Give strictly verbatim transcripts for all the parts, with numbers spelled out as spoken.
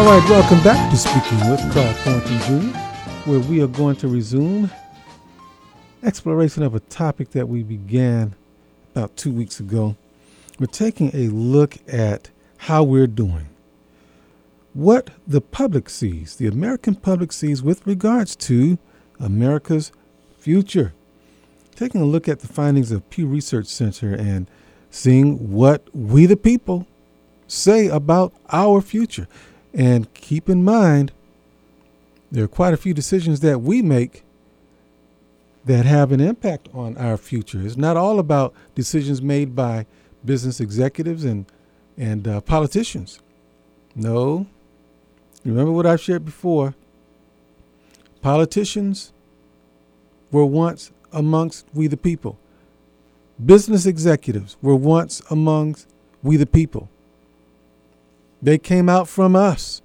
All right, welcome back to Speaking with Carl Thornton Junior, where we are going to resume exploration of a topic that we began about two weeks ago. We're taking a look at how we're doing, what the public sees, the American public sees with regards to America's future. Taking a look at the findings of Pew Research Center and seeing what we the people say about our future. And keep in mind, there are quite a few decisions that we make that have an impact on our future. It's not all about decisions made by business executives and, and uh, politicians. No. Remember what I've shared before. Politicians were once amongst we the people. Business executives were once amongst we the people. They came out from us.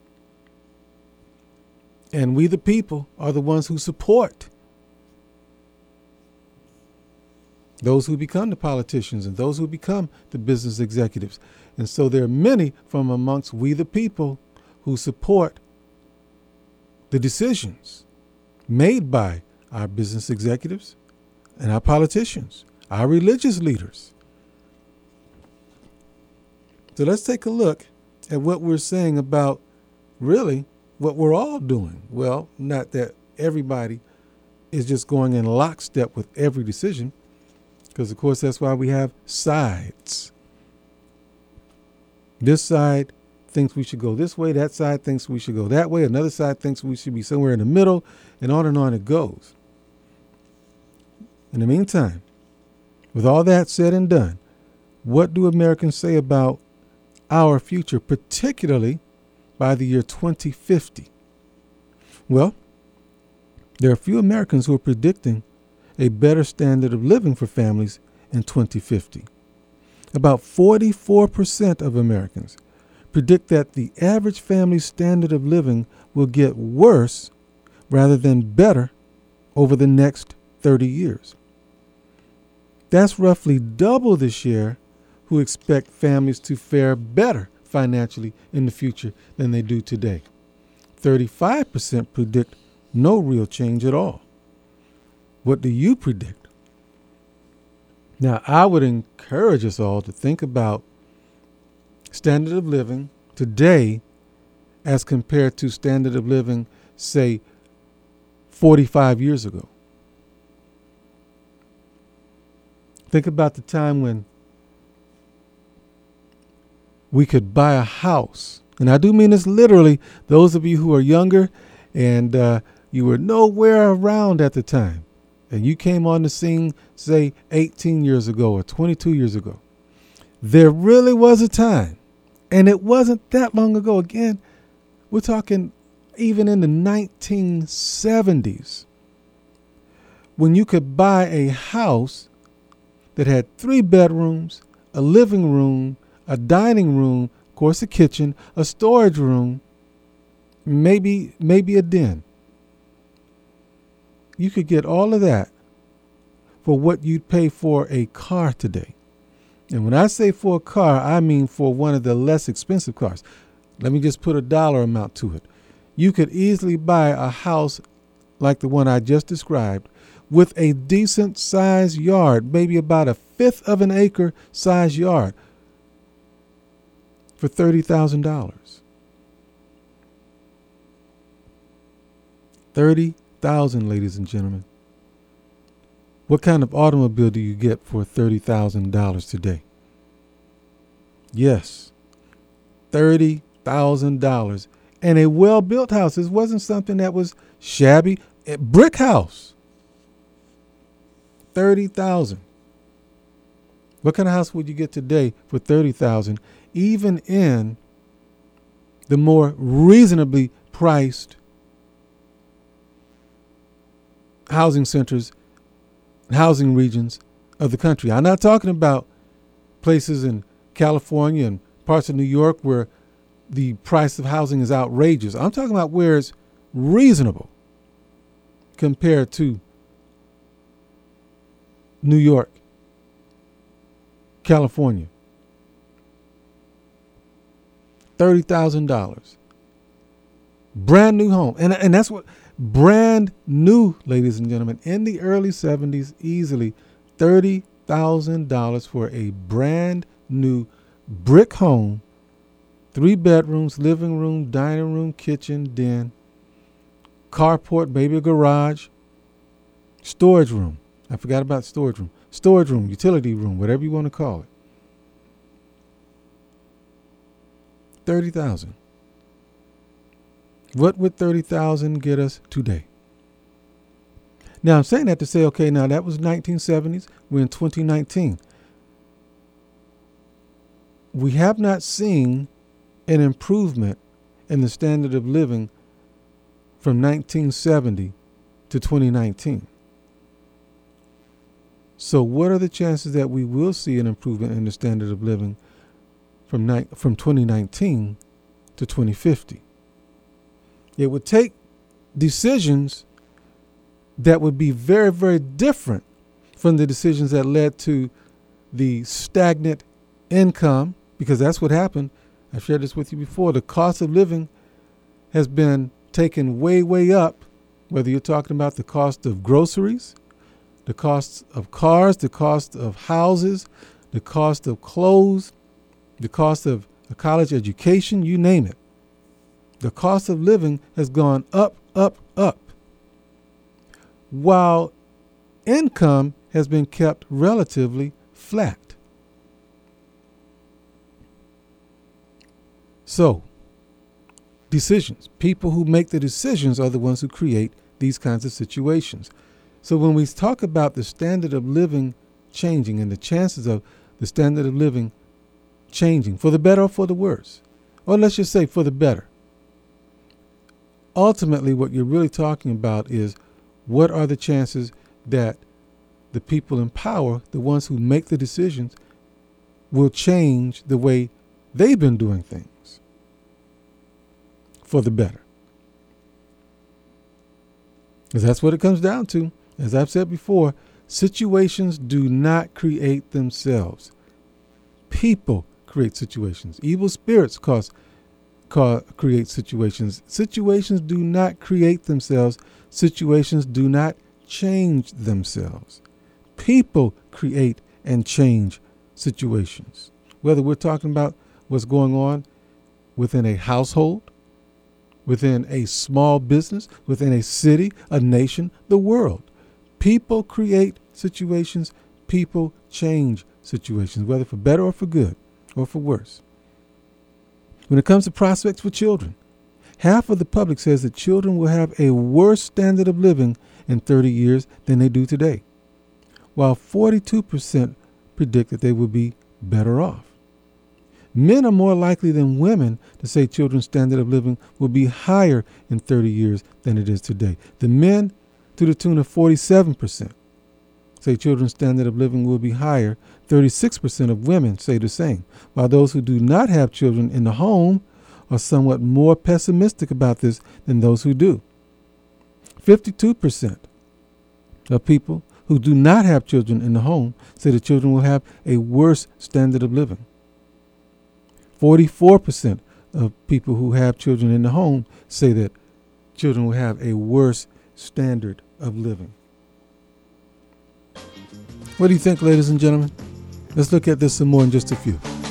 And we the people are the ones who support those who become the politicians and those who become the business executives. And so there are many from amongst we the people who support the decisions made by our business executives and our politicians, our religious leaders. So let's take a look at what we're saying about really what we're all doing. Well, not that everybody is just going in lockstep with every decision, because of course that's why we have sides. This side thinks we should go this way, that side thinks we should go that way, another side thinks we should be somewhere in the middle, and on and on it goes. In the meantime, with all that said and done, what do Americans say about our future, particularly by the year twenty fifty? Well, there are a few Americans who are predicting a better standard of living for families in twenty fifty. About forty-four percent of Americans predict that the average family standard of living will get worse rather than better over the next thirty years. That's roughly double the share who expect families to fare better financially in the future than they do today. thirty-five percent predict no real change at all. What do you predict? Now, I would encourage us all to think about standard of living today as compared to standard of living, say, forty-five years ago. Think about the time when we could buy a house. And I do mean this literally. Those of you who are younger and uh, you were nowhere around at the time, and you came on the scene, say, eighteen years ago or twenty-two years ago, there really was a time, and it wasn't that long ago. Again, we're talking even in the nineteen seventies, when you could buy a house that had three bedrooms, a living room, a dining room, of course a kitchen, a storage room, maybe maybe a den. You could get all of that for what you'd pay for a car today. And when I say for a car, I mean for one of the less expensive cars. Let me just put a dollar amount to it. You could easily buy a house like the one I just described with a decent sized yard, maybe about a fifth of an acre size yard, for thirty thousand dollars. thirty thousand dollars, ladies and gentlemen. What kind of automobile do you get for thirty thousand dollars today? Yes, thirty thousand dollars. And a well-built house. This wasn't something that was shabby. A brick house. thirty thousand dollars. What kind of house would you get today for thirty thousand dollars, even in the more reasonably priced housing centers, housing regions of the country? I'm not talking about places in California and parts of New York where the price of housing is outrageous. I'm talking about where it's reasonable compared to New York, California. thirty thousand dollars. Brand new home. And, and that's what, brand new, ladies and gentlemen, in the early seventies, easily thirty thousand dollars for a brand new brick home, three bedrooms, living room, dining room, kitchen, den, carport, maybe a garage, storage room. I forgot about storage room. Storage room, utility room, whatever you want to call it. thirty thousand dollars. What would thirty thousand dollars get us today? Now, I'm saying that to say, okay, now that was nineteen seventies. We're in twenty nineteen. We have not seen an improvement in the standard of living from nineteen seventy to twenty nineteen. So what are the chances that we will see an improvement in the standard of living from ni- from twenty nineteen to twenty fifty? It would take decisions that would be very, very different from the decisions that led to the stagnant income, because that's what happened. I've shared this with you before. The cost of living has been taken way, way up, whether you're talking about the cost of groceries, the cost of cars, the cost of houses, the cost of clothes, the cost of a college education, you name it. The cost of living has gone up, up, up, while income has been kept relatively flat. So, decisions. People who make the decisions are the ones who create these kinds of situations. So when we talk about the standard of living changing and the chances of the standard of living changing for the better or for the worse, or let's just say for the better, ultimately what you're really talking about is what are the chances that the people in power, the ones who make the decisions, will change the way they've been doing things for the better. Because that's what it comes down to. As I've said before, situations do not create themselves. People create situations. Evil spirits cause, cause, create situations. Situations do not create themselves. Situations do not change themselves. People create and change situations. Whether we're talking about what's going on within a household, within a small business, within a city, a nation, the world. People create situations. People change situations, whether for better or for good or for worse. When it comes to prospects for children, half of the public says that children will have a worse standard of living in thirty years than they do today, while forty-two percent predict that they will be better off. Men are more likely than women to say children's standard of living will be higher in thirty years than it is today. The men, to the tune of forty-seven percent, say children's standard of living will be higher. thirty-six percent of women say the same, while those who do not have children in the home are somewhat more pessimistic about this than those who do. fifty-two percent of people who do not have children in the home say the children will have a worse standard of living. forty-four percent of people who have children in the home say that children will have a worse standard of living. What do you think, ladies and gentlemen? Let's look at this some more in just a few.